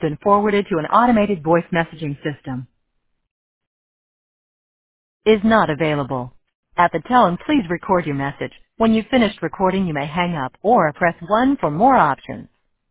been forwarded to an automated voice messaging system. Is not available. At the tone, please record your message. When you've finished recording, you may hang up or press 1 for more options.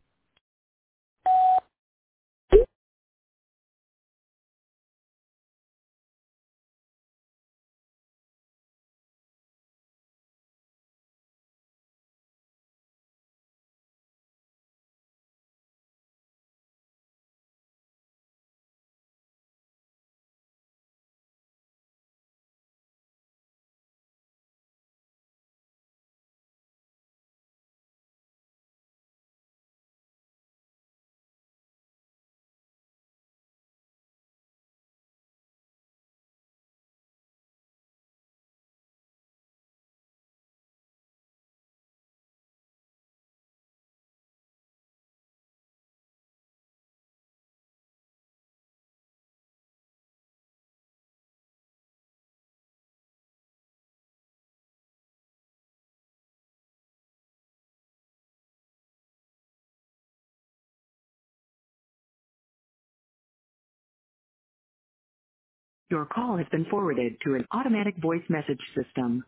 Your call has been forwarded to an automatic voice message system.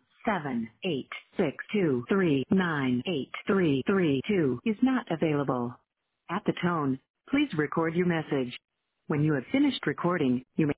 78623983332 is not available. At the tone, please record your message. When you have finished recording, you may